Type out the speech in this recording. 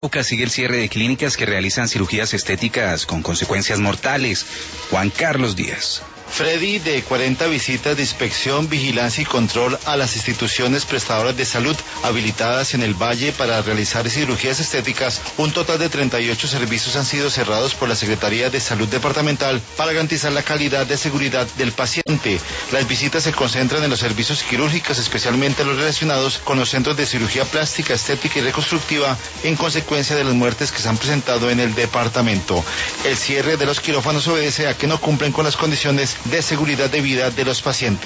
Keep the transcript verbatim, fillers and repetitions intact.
Sigue el cierre de clínicas que realizan cirugías estéticas con consecuencias mortales. Juan Carlos Díaz. Freddy, de cuarenta visitas de inspección, vigilancia y control a las instituciones prestadoras de salud habilitadas en el Valle para realizar cirugías estéticas, un total de treinta y ocho servicios han sido cerrados por la Secretaría de Salud Departamental para garantizar la calidad de seguridad del paciente. Las visitas se concentran en los servicios quirúrgicos, especialmente los relacionados con los centros de cirugía plástica, estética y reconstructiva, en consecuencia de las muertes que se han presentado en el departamento. El cierre de los quirófanos obedece a que no cumplen con las condiciones de seguridad de vida de los pacientes.